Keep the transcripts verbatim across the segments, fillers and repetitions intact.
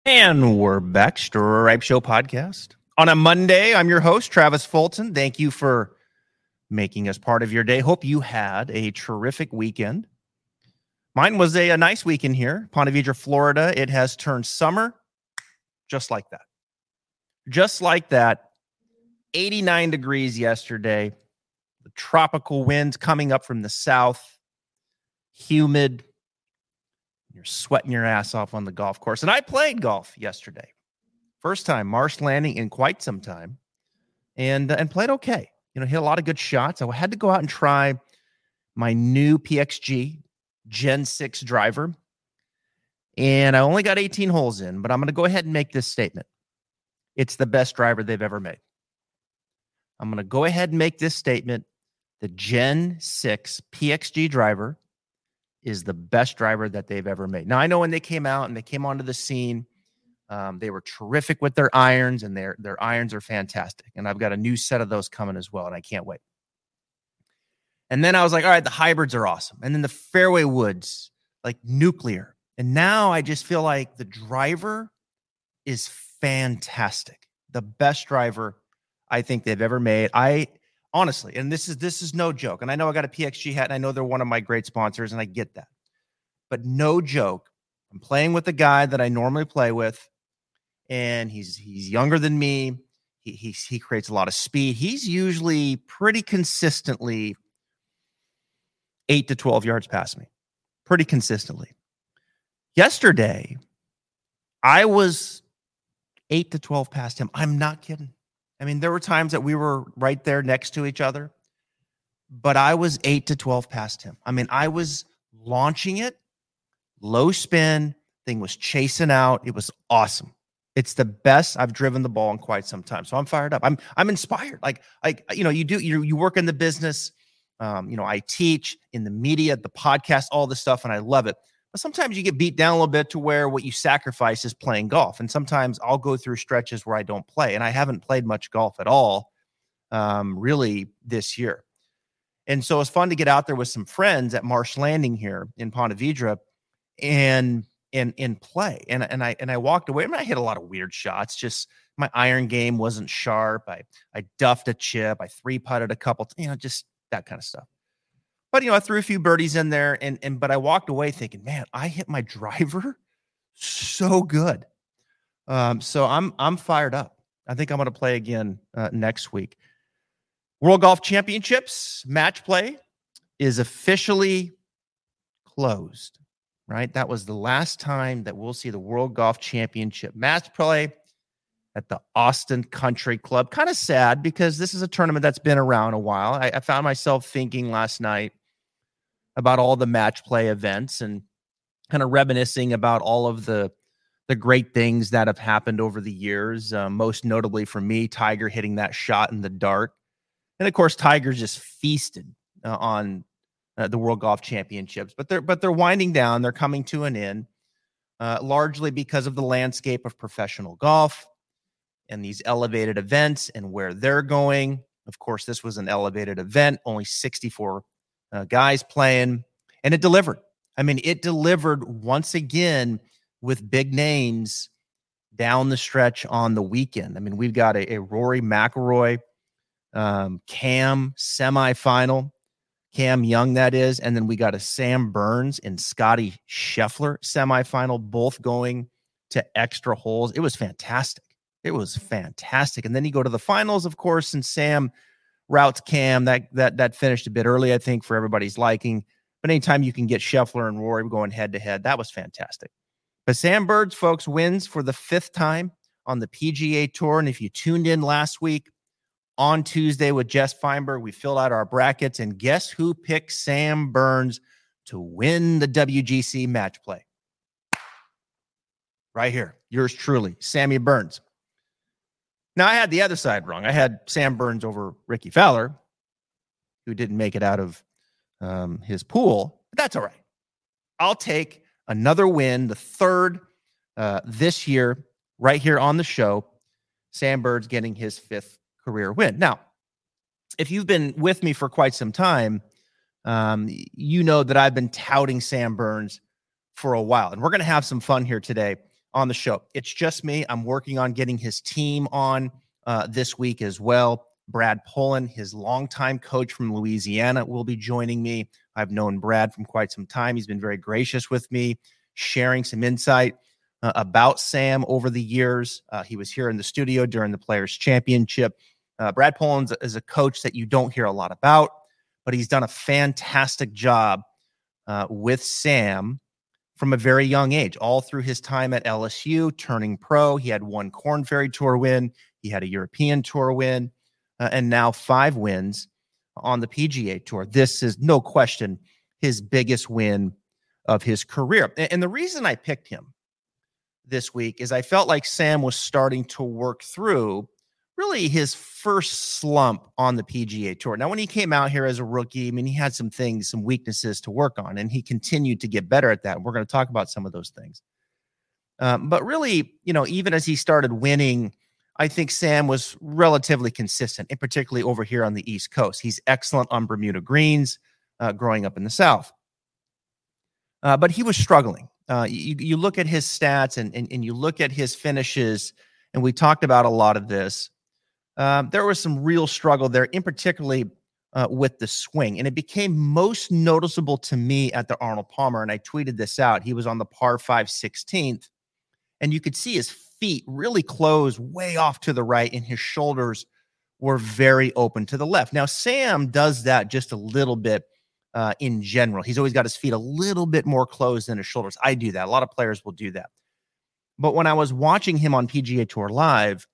And we're back, Stripe Show podcast. On a Monday, I'm your host, Travis Fulton. Thank you for making us part of your day. Hope you had a terrific weekend. Mine was a, a nice weekend here, Ponte Vedra, Florida. It has turned summer just like that. Just like that. eighty-nine degrees yesterday. The tropical winds coming up from the south. Humid. You're sweating your ass off on the golf course. And I played golf yesterday. First time, Marsh Landing in quite some time. And, uh, and played okay. You know, hit a lot of good shots. I had to go out and try my new P X G Gen six driver. And I only got eighteen holes in, but I'm going to go ahead and make this statement. It's the best driver they've ever made. I'm going to go ahead and make this statement. The Gen six P X G driver is the best driver that they've ever made. Now, I know when they came out and they came onto the scene, um, they were terrific with their irons, and their, their irons are fantastic. And I've got a new set of those coming as well, and I can't wait. And then I was like, all right, the hybrids are awesome. And then the fairway woods, like nuclear. And now I just feel like the driver is fantastic. The best driver I think they've ever made. I honestly, and this is this is no joke. And I know I got a P X G hat, and I know they're one of my great sponsors, and I get that. But no joke. I'm playing with the guy that I normally play with, and he's he's younger than me. He he he creates a lot of speed. He's usually pretty consistently eight to twelve yards past me. Pretty consistently. Yesterday, I was eight to twelve past him. I'm not kidding. I mean, there were times that we were right there next to each other, but I was eight to twelve past him. I mean, I was launching it, low spin, thing was chasing out. It was awesome. It's the best I've driven the ball in quite some time. So I'm fired up. I'm I'm inspired. Like, like you know, you do you you work in the business. Um, you know, I teach in the media, the podcast, all this stuff, and I love it. But sometimes you get beat down a little bit to where what you sacrifice is playing golf. And sometimes I'll go through stretches where I don't play. And I haven't played much golf at all, um, really, this year. And so it's fun to get out there with some friends at Marsh Landing here in Ponte Vedra and and and play. And, and I and I walked away. I mean, I hit a lot of weird shots. Just my iron game wasn't sharp. I I duffed a chip. I three-putted a couple, you know, just that kind of stuff. But, you know, I threw a few birdies in there, and and but I walked away thinking, man, I hit my driver so good. Um, so I'm I'm fired up. I think I'm going to play again uh, next week. World Golf Championships match play is officially closed, right? That was the last time that we'll see the World Golf Championship match play at the Austin Country Club. Kind of sad because this is a tournament that's been around a while. I, I found myself thinking last night about all the match play events and kind of reminiscing about all of the, the great things that have happened over the years. Uh, most notably for me, Tiger hitting that shot in the dark. And of course, Tiger just feasted uh, on uh, the World Golf Championships, but they're, but they're winding down. They're coming to an end, uh, largely because of the landscape of professional golf and these elevated events and where they're going. Of course, this was an elevated event, only sixty-four uh, guys playing, and it delivered. I mean, it delivered once again with big names down the stretch on the weekend. I mean, we've got a, a Rory McIlroy, um, Cam semifinal, Cam Young, that is, and then we got a Sam Burns and Scotty Scheffler semifinal, both going to extra holes. It was fantastic. It was fantastic. And then you go to the finals, of course, and Sam routes Cam. That that that finished a bit early, I think, for everybody's liking. But anytime you can get Scheffler and Rory going head-to-head, that was fantastic. But Sam Burns, folks, wins for the fifth time on the P G A Tour. And if you tuned in last week on Tuesday with Jess Feinberg, we filled out our brackets. And guess who picked Sam Burns to win the W G C match play? Right here. Yours truly, Sammy Burns. Now, I had the other side wrong. I had Sam Burns over Ricky Fowler, who didn't make it out of um, his pool. But that's all right. I'll take another win, the third uh, this year, right here on the show. Sam Burns getting his fifth career win. Now, if you've been with me for quite some time, um, you know that I've been touting Sam Burns for a while. And we're going to have some fun here today on the show. It's just me. I'm working on getting his team on uh, this week as well. Brad Pullen, his longtime coach from Louisiana, will be joining me. I've known Brad from quite some time. He's been very gracious with me, sharing some insight uh, about Sam over the years. Uh, he was here in the studio during the Players' Championship. Uh, Brad Pullen is a coach that you don't hear a lot about, but he's done a fantastic job uh, with Sam from a very young age, all through his time at L S U, turning pro. He had one Korn Ferry Tour win. He had a European Tour win, uh, and now five wins on the P G A Tour. This is no question his biggest win of his career. And, and the reason I picked him this week is I felt like Sam was starting to work through really his first slump on the P G A Tour. Now, when he came out here as a rookie, I mean, he had some things, some weaknesses to work on, and he continued to get better at that. We're going to talk about some of those things. Um, but really, you know, even as he started winning, I think Sam was relatively consistent, and particularly over here on the East Coast. He's excellent on Bermuda greens uh, growing up in the South. Uh, but he was struggling. Uh, you, you look at his stats and, and, and you look at his finishes, and we talked about a lot of this. Um, there was some real struggle there, in particularly uh, with the swing. And it became most noticeable to me at the Arnold Palmer. And I tweeted this out. He was on the par five sixteenth, and you could see his feet really close way off to the right, and his shoulders were very open to the left. Now, Sam does that just a little bit uh, in general. He's always got his feet a little bit more closed than his shoulders. I do that. A lot of players will do that. But when I was watching him on P G A Tour Live,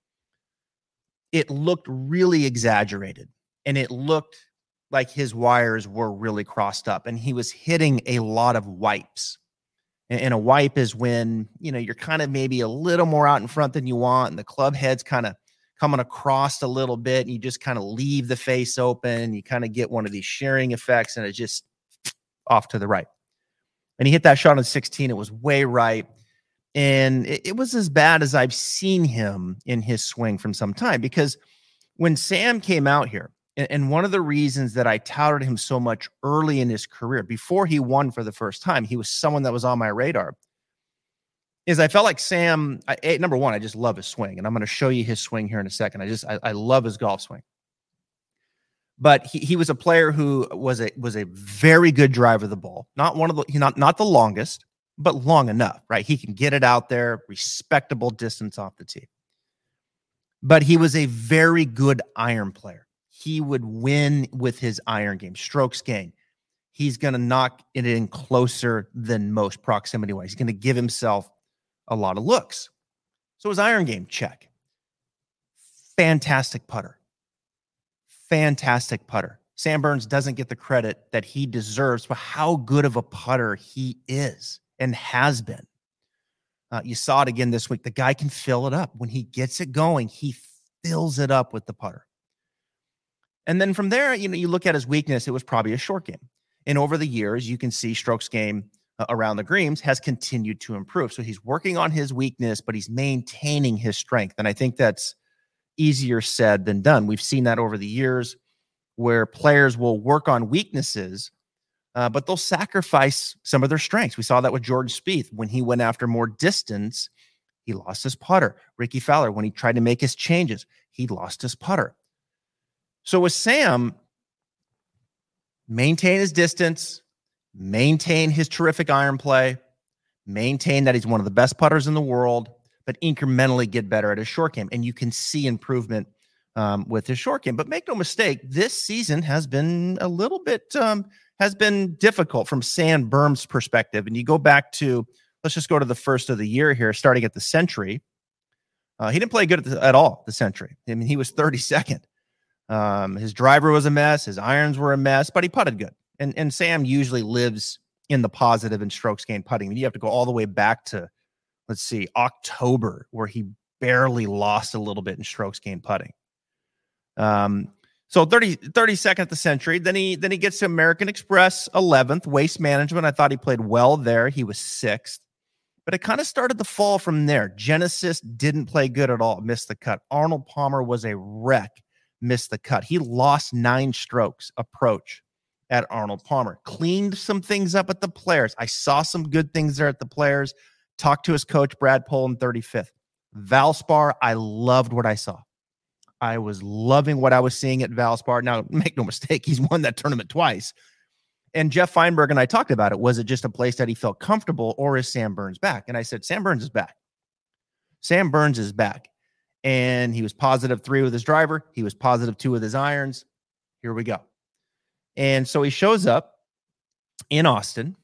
it looked really exaggerated, and it looked like his wires were really crossed up, and he was hitting a lot of wipes. And a wipe is when, you know, you're kind of maybe a little more out in front than you want, and the club head's kind of coming across a little bit, and you just kind of leave the face open. You kind of get one of these shearing effects, and it just off to the right. And he hit that shot on sixteen. It was way right. And it, it was as bad as I've seen him in his swing from some time, because when Sam came out here, and, and one of the reasons that I touted him so much early in his career, before he won for the first time, he was someone that was on my radar, is I felt like Sam, I, number one, I just love his swing. And I'm going to show you his swing here in a second. I just, I, I love his golf swing. But he, he was a player who was a, was a very good driver of the ball. Not one of the, not, not the longest, but long enough, right? He can get it out there, respectable distance off the tee. But he was a very good iron player. He would win with his iron game, strokes gained. He's going to knock it in closer than most proximity-wise. He's going to give himself a lot of looks. So his iron game, check. Fantastic putter. Fantastic putter. Sam Burns doesn't get the credit that he deserves for how good of a putter he is and has been. Uh, you saw it again this week. The guy can fill it up. When he gets it going, he fills it up with the putter. And then from there, you know, you look at his weakness, it was probably a short game. And over the years, you can see strokes game uh, around the greens has continued to improve. So he's working on his weakness, but he's maintaining his strength. And I think that's easier said than done. We've seen that over the years where players will work on weaknesses, uh, but they'll sacrifice some of their strengths. We saw that with Jordan Spieth. When he went after more distance, he lost his putter. Ricky Fowler, when he tried to make his changes, he lost his putter. So with Sam, maintain his distance, maintain his terrific iron play, maintain that he's one of the best putters in the world, but incrementally get better at his short game. And you can see improvement um, with his short game. But make no mistake, this season has been a little bit, um, has been difficult from Sam Burns' perspective. And you go back to, let's just go to the first of the year here, starting at the Century. Uh, he didn't play good at, the, at all, the Century. I mean, he was thirty-second. Um, his driver was a mess. His irons were a mess, but he putted good. And, and Sam usually lives in the positive in strokes gained putting. I mean, you have to go all the way back to, let's see, October, where he barely lost a little bit in strokes gained putting. Um, so thirty, thirty-second at the Century. Then he, then he gets to American Express, eleventh. Waste Management, I thought he played well there. He was sixth. But it kind of started to fall from there. Genesis didn't play good at all, missed the cut. Arnold Palmer was a wreck, missed the cut. He lost nine strokes approach at Arnold Palmer. Cleaned some things up at the Players. I saw some good things there at the Players. Talked to his coach, Brad Pullen, thirty-fifth. Valspar, I loved what I saw. I was loving what I was seeing at Valspar. Now, make no mistake, he's won that tournament twice. And Jeff Feinberg and I talked about it. Was it just a place that he felt comfortable, or is Sam Burns back? And I said, Sam Burns is back. Sam Burns is back. And he was positive three with his driver. He was positive two with his irons. Here we go. And so he shows up in Austin,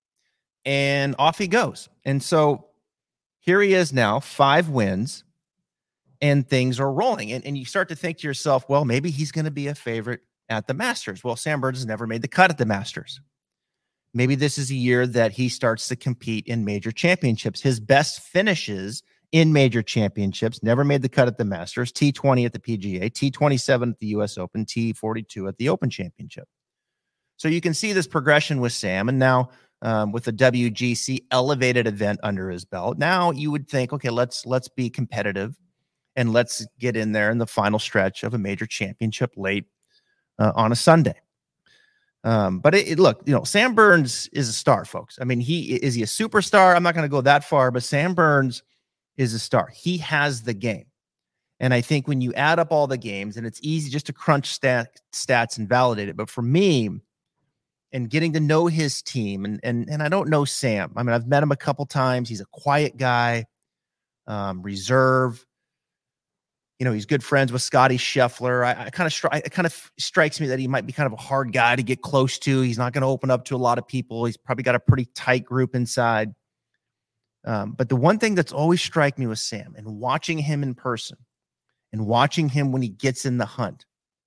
and off he goes. And so here he is now, five wins, and things are rolling. And, and you start to think to yourself, well, maybe he's going to be a favorite at the Masters. Well, Sam Burns has never made the cut at the Masters. Maybe this is a year that he starts to compete in major championships. His best finishes in major championships, never made the cut at the Masters, T twenty at the P G A, T twenty-seven at the U S Open, T forty-two at the Open Championship. So you can see this progression with Sam. And now um, with the W G C elevated event under his belt, now you would think, okay, let's let's be competitive and let's get in there in the final stretch of a major championship late uh, on a Sunday. Um, but it, it, look, you know, Sam Burns is a star, folks. I mean, he is he a superstar? I'm not going to go that far, but Sam Burns is a star. He has the game. And I think when you add up all the games, and it's easy just to crunch stat, stats and validate it. But for me, and getting to know his team, and, and, and I don't know Sam. I mean, I've met him a couple times. He's a quiet guy, um, reserve. You know, he's good friends with Scotty Scheffler. I, I kind of, stri- it kind of strikes me that he might be kind of a hard guy to get close to. He's not going to open up to a lot of people. He's probably got a pretty tight group inside. Um, but the one thing that's always struck me with Sam, and watching him in person and watching him when he gets in the hunt,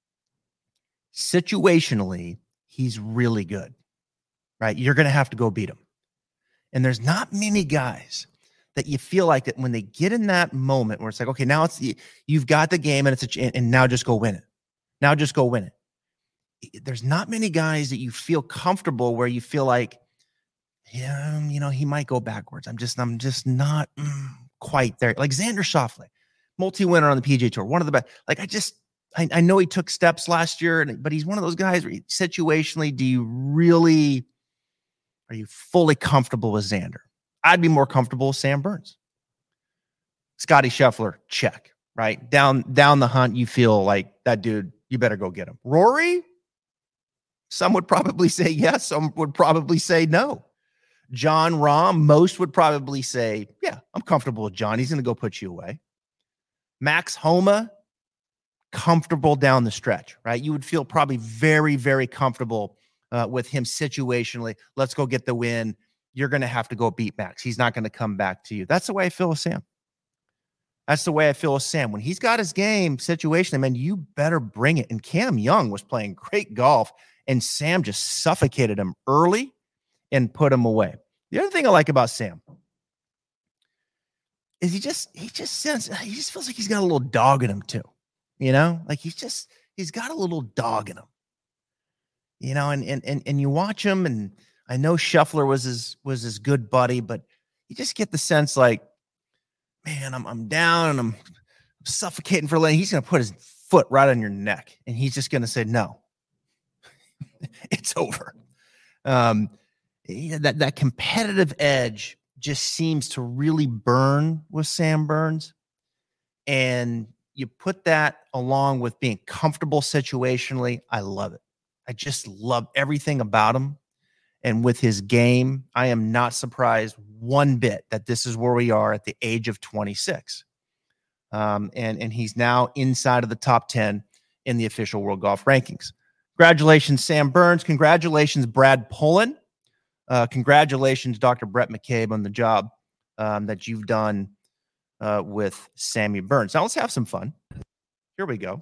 situationally, he's really good, right? You're going to have to go beat him. And there's not many guys that you feel like that when they get in that moment where it's like, okay, now it's the, you've got the game and it's a, and now just go win it. Now just go win it. There's not many guys that you feel comfortable where you feel like, yeah, you know, he might go backwards. I'm just, I'm just not mm, quite there. Like Xander Schauffele, multi-winner on the P G A Tour, one of the best. Like I just, I, I know he took steps last year, and, but he's one of those guys where he, situationally, do you really, are you fully comfortable with Xander? I'd be more comfortable with Sam Burns. Scotty Scheffler, check, right? Down, down the hunt, you feel like that dude, you better go get him. Rory, some would probably say yes. Some would probably say no. John Rahm, most would probably say, yeah, I'm comfortable with John. He's going to go put you away. Max Homa, comfortable down the stretch, right? You would feel probably very, very comfortable uh, with him situationally. Let's go get the win. You're going to have to go beat Max. He's not going to come back to you. That's the way I feel with Sam. That's the way I feel with Sam. When he's got his game situation, man, you better bring it. And Cam Young was playing great golf, and Sam just suffocated him early and put him away. The other thing I like about Sam is he just, he just sense, he just feels like he's got a little dog in him too. You know, like he's just, he's got a little dog in him, you know, and, and, and, and you watch him, and I know Scheffler was his, was his good buddy, but you just get the sense like, man, I'm, I'm down and I'm suffocating for a lane. He's going to put his foot right on your neck, and he's just going to say, no, it's over. Um, that, that competitive edge just seems to really burn with Sam Burns. And you put that along with being comfortable situationally. I love it. I just love everything about him. And with his game, I am not surprised one bit that this is where we are at the age of twenty-six. Um, and, and he's now inside of the top ten in the official World Golf Rankings. Congratulations, Sam Burns. Congratulations, Brad Pullen. Uh, congratulations, Doctor Brett McCabe, on the job um, that you've done uh, with Sammy Burns. Now let's have some fun. Here we go.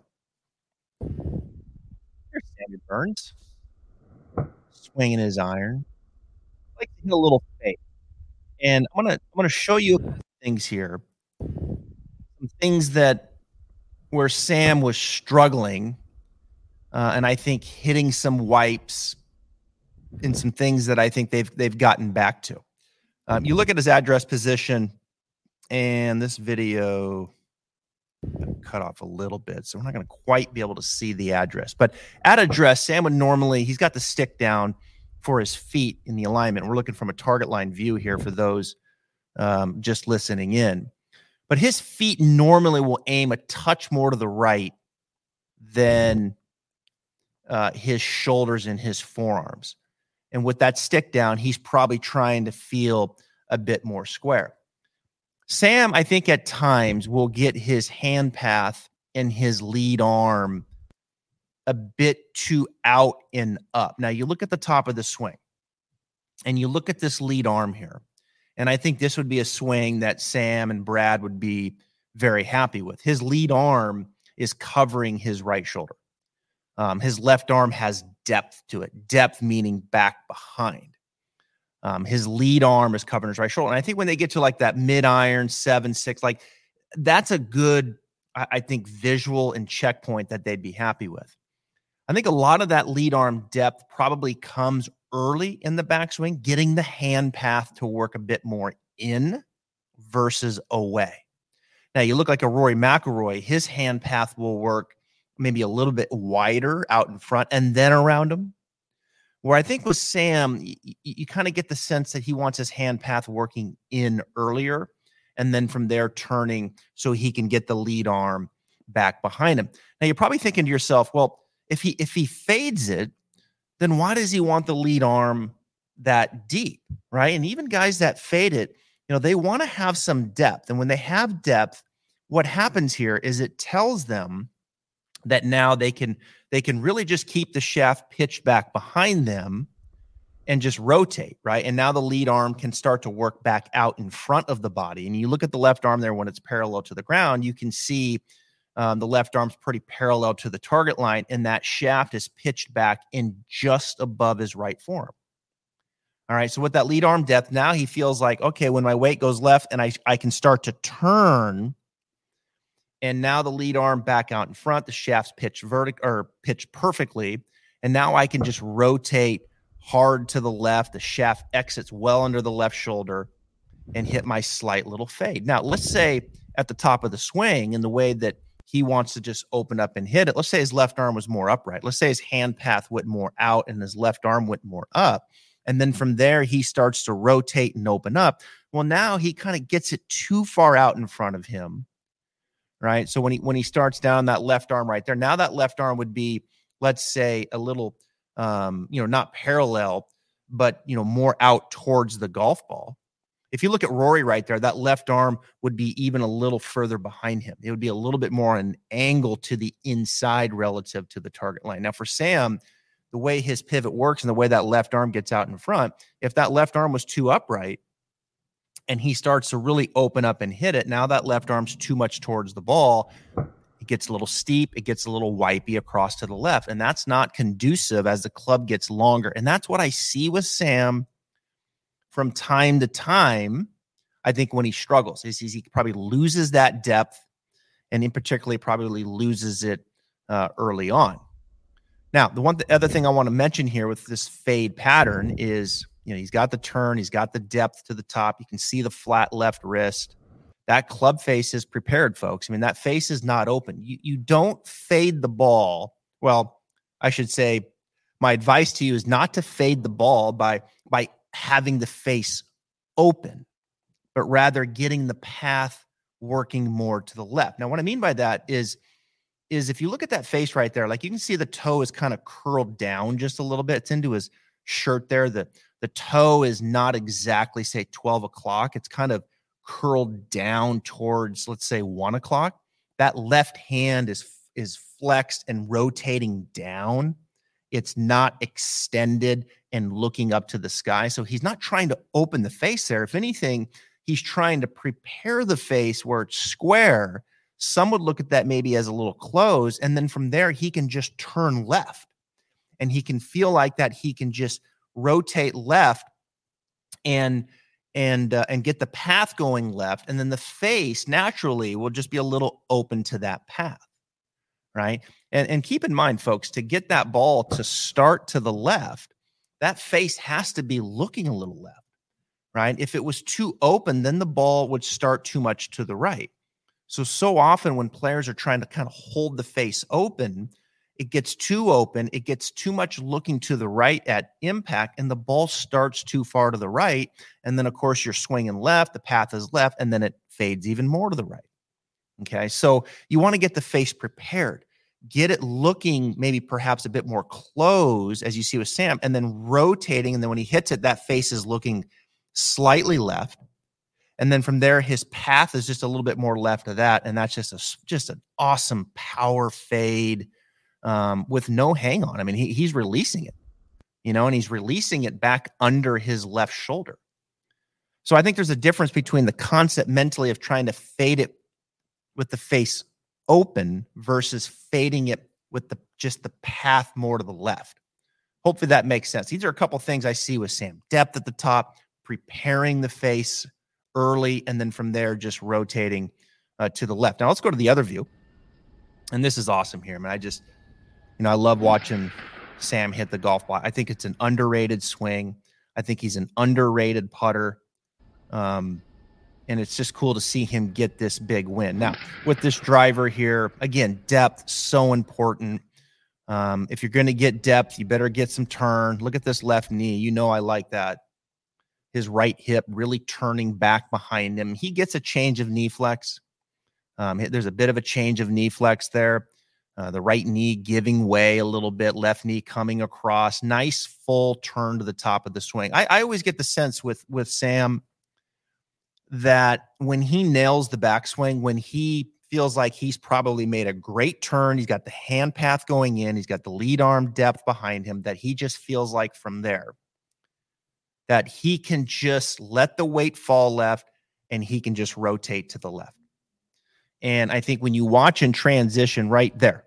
Here's Sammy Burns swinging his iron. I like to hit a little fade, and I'm gonna I'm gonna show you things here. Some things that where Sam was struggling, uh, and I think hitting some wipes. And some things that I think they've they've gotten back to. Um, you look at his address position, and this video cut off a little bit, so we're not going to quite be able to see the address. But at address, Sam would normally, he's got the stick down for his feet in the alignment. We're looking from a target line view here for those um, just listening in. But his feet normally will aim a touch more to the right than uh, his shoulders and his forearms. And with that stick down, he's probably trying to feel a bit more square. Sam, I think at times will get his hand path and his lead arm a bit too out and up. Now you look at the top of the swing and you look at this lead arm here. And I think this would be a swing that Sam and Brad would be very happy with. His lead arm is covering his right shoulder. Um, his left arm has depth to it. Depth meaning back behind. Um, his lead arm is covering his right shoulder. And I think when they get to like that mid iron, seven, six, like that's a good, I, I think, visual and checkpoint that they'd be happy with. I think a lot of that lead arm depth probably comes early in the backswing, getting the hand path to work a bit more in versus away. Now, you look like a Rory McIlroy. His hand path will work maybe a little bit wider out in front and then around him. Where I think with Sam, you, you kind of get the sense that he wants his hand path working in earlier and then from there turning so he can get the lead arm back behind him. Now, you're probably thinking to yourself, well, if he if he fades it, then why does he want the lead arm that deep, right? And even guys that fade it, you know, they want to have some depth. And when they have depth, what happens here is it tells them that now they can they can really just keep the shaft pitched back behind them and just rotate, right? And now the lead arm can start to work back out in front of the body. And you look at the left arm there when it's parallel to the ground, you can see Um, the left arm's pretty parallel to the target line, and that shaft is pitched back in just above his right forearm. All right, so with that lead arm depth, now he feels like, okay, when my weight goes left and I, I can start to turn, and now the lead arm back out in front, the shaft's pitched vertic or pitched perfectly, and now I can just rotate hard to the left. The shaft exits well under the left shoulder and hit my slight little fade. Now, let's say at the top of the swing, in the way that he wants to just open up and hit it. Let's say his left arm was more upright. Let's say his hand path went more out and his left arm went more up. And then from there, he starts to rotate and open up. Well, now he kind of gets it too far out in front of him, right? So when he when he starts down that left arm right there, now that left arm would be, let's say, a little, um, you know, not parallel, but, you know, more out towards the golf ball. If you look at Rory right there, that left arm would be even a little further behind him. It would be a little bit more an angle to the inside relative to the target line. Now, for Sam, the way his pivot works and the way that left arm gets out in front, if that left arm was too upright and he starts to really open up and hit it, now that left arm's too much towards the ball. It gets a little steep. It gets a little wipey across to the left, and that's not conducive as the club gets longer. And that's what I see with Sam from time to time. I think when he struggles is he probably loses that depth, and in particular probably loses it uh, early on. Now, the one the other thing I want to mention here with this fade pattern is, you know, he's got the turn, he's got the depth to the top. You can see the flat left wrist. That club face is prepared, folks. I mean, that face is not open. You you don't fade the ball. Well, I should say, my advice to you is not to fade the ball by by having the face open, but rather getting the path working more to the left. Now, what I mean by that is, is if you look at that face right there, like you can see the toe is kind of curled down just a little bit. It's into his shirt there. The, the toe is not exactly, say, twelve o'clock. It's kind of curled down towards, let's say, one o'clock. That left hand is, is flexed and rotating down. It's not extended and looking up to the sky. So he's not trying to open the face there. If anything, he's trying to prepare the face where it's square. Some would look at that maybe as a little close. And then from there, he can just turn left. And he can feel like that he can just rotate left and and uh, and get the path going left. And then the face naturally will just be a little open to that path. Right. And, and keep in mind, folks, to get that ball to start to the left, that face has to be looking a little left, right? If it was too open, then the ball would start too much to the right. So, so often when players are trying to kind of hold the face open it gets too open, it gets too much looking to the right at impact, and the ball starts too far to the right. And then, of course, you're swinging left, the path is left, and then it fades even more to the right. Okay, so you want to get the face prepared. Get it looking maybe perhaps a bit more closed, as you see with Sam, and then rotating. And then when he hits it, that face is looking slightly left. And then from there, his path is just a little bit more left of that. And that's just a, just an awesome power fade um, with no hang on. I mean, he, he's releasing it, you know, and he's releasing it back under his left shoulder. So I think there's a difference between the concept mentally of trying to fade it with the face open versus fading it with the just the path more to the left. Hopefully that makes sense. These are a couple things I see with Sam. Depth at the top, preparing the face early, and then from there just rotating uh, to the left. Now let's go to the other view. And this is awesome here. I mean, I just, you know, I love watching Sam hit the golf ball. I think it's an underrated swing. I think he's an underrated putter. Um, and it's just cool to see him get this big win. Now, with this driver here, again, depth, so important. Um, if you're going to get depth, you better get some turn. Look at this left knee. You know I like that. His right hip really turning back behind him. He gets a change of knee flex. Um, there's a bit of a change of knee flex there. Uh, the right knee giving way a little bit, left knee coming across. Nice full turn to the top of the swing. I, I always get the sense with, with Sam that when he nails the backswing, when he feels like he's probably made a great turn, he's got the hand path going in, he's got the lead arm depth behind him, that he just feels like from there that he can just let the weight fall left and he can just rotate to the left. And I think when you watch in transition right there,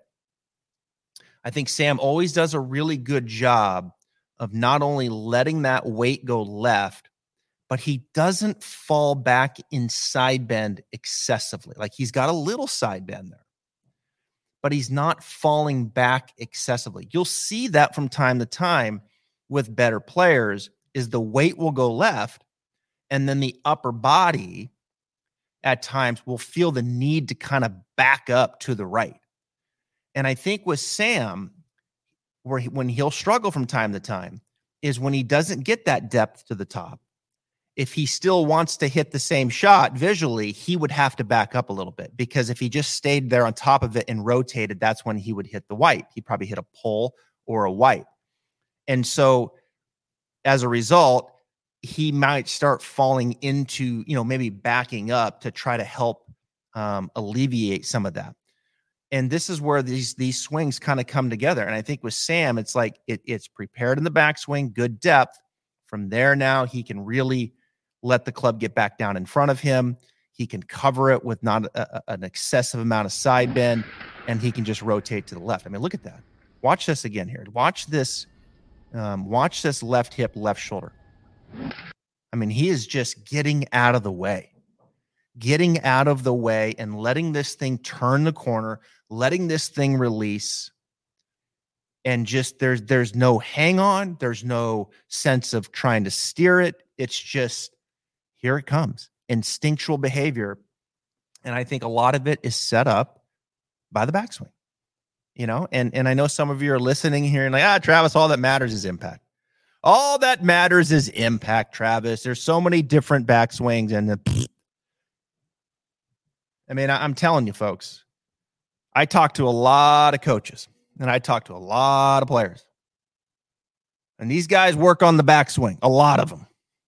I think Sam always does a really good job of not only letting that weight go left, but he doesn't fall back in side bend excessively. Like he's got a little side bend there, but he's not falling back excessively. You'll see that from time to time with better players is the weight will go left and then the upper body at times will feel the need to kind of back up to the right. And I think with Sam, where he, when he'll struggle from time to time is when he doesn't get that depth to the top. If he still wants to hit the same shot visually, he would have to back up a little bit, because if he just stayed there on top of it and rotated, that's when he would hit the white. He'd probably hit a pull or a white. And so as a result, he might start falling into, you know, maybe backing up to try to help um, alleviate some of that. And this is where these, these swings kind of come together. And I think with Sam, it's like it, it's prepared in the backswing, good depth. From there now, he can really let the club get back down in front of him. He can cover it with not a, a, an excessive amount of side bend, and he can just rotate to the left. I mean, look at that. Watch this again here. Watch this. Um, watch this left hip, left shoulder. I mean, he is just getting out of the way, getting out of the way and letting this thing turn the corner, letting this thing release. And just there's there's no hang on. There's no sense of trying to steer it. It's just, here it comes. Instinctual behavior. And I think a lot of it is set up by the backswing. You know, and, and I know some of you are listening here and like, ah, Travis, all that matters is impact. All that matters is impact, Travis. There's so many different backswings. And the, I mean, I, I'm telling you, folks, I talk to a lot of coaches and I talk to a lot of players. And these guys work on the backswing, a lot of them.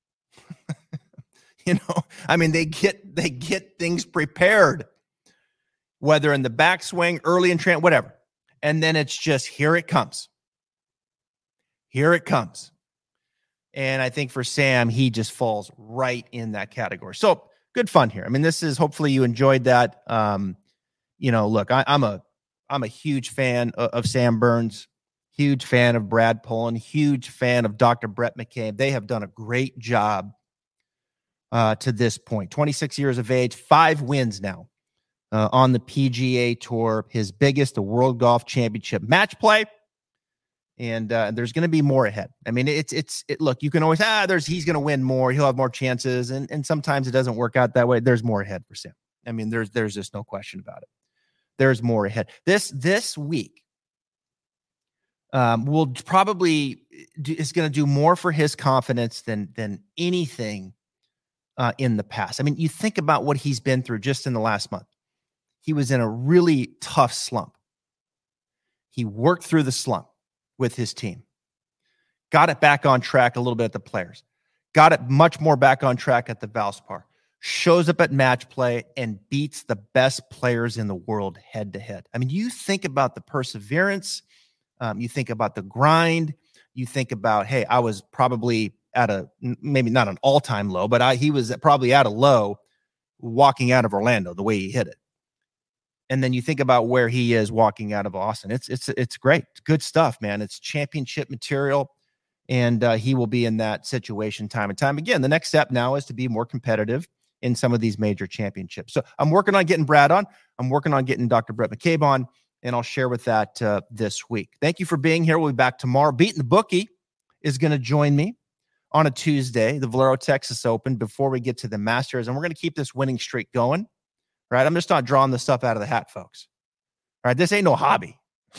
You know, I mean, they get they get things prepared, whether in the backswing, early in training, whatever. And then it's just, here it comes. Here it comes. And I think for Sam, he just falls right in that category. So good fun here. I mean, this is, hopefully you enjoyed that. Um, you know, look, I, I'm a I'm a huge fan of, of Sam Burns, huge fan of Brad Pullen, huge fan of Doctor Brett McCabe. They have done a great job uh, to this point. twenty-six years of age, five wins now uh, on the P G A Tour. His biggest, the World Golf Championship match play. And uh, there's going to be more ahead. I mean, it's, it's, it, look, you can always, ah, there's, he's going to win more. He'll have more chances. And, and sometimes it doesn't work out that way. There's more ahead for Sam. I mean, there's, there's just no question about it. There's more ahead. This, this week, um, will probably do, is going to do more for his confidence than than anything uh, in the past. I mean, you think about what he's been through just in the last month. He was in a really tough slump. He worked through the slump with his team, got it back on track a little bit at the Players, got it much more back on track at the Valspar, shows up at match play and beats the best players in the world head to head. I mean, you think about the perseverance, um, you think about the grind, you think about, hey, I was probably at a, maybe not an all-time low, but I, he was probably at a low walking out of Orlando, the way he hit it. And then you think about where he is walking out of Austin. It's it's it's great. It's good stuff, man. It's championship material, and uh, he will be in that situation time and time again. The next step now is to be more competitive in some of these major championships. So I'm working on getting Brad on. I'm working on getting Doctor Brett McCabe on, and I'll share with that uh, this week. Thank you for being here. We'll be back tomorrow. Beating the Bookie is going to join me on a Tuesday, the Valero Texas Open, before we get to the Masters, and we're going to keep this winning streak going. Right, I'm just not drawing this stuff out of the hat, folks. All right, this ain't no hobby.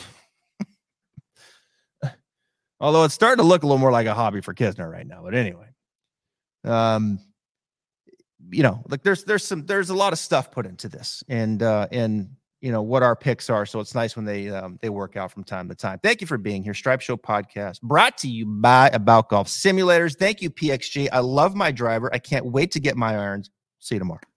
Although it's starting to look a little more like a hobby for Kisner right now. But anyway, um, you know, like there's there's some there's a lot of stuff put into this, and uh, and you know what our picks are. So it's nice when they um, they work out from time to time. Thank you for being here. Stripe Show Podcast brought to you by About Golf Simulators. Thank you, P X G. I love my driver. I can't wait to get my irons. See you tomorrow.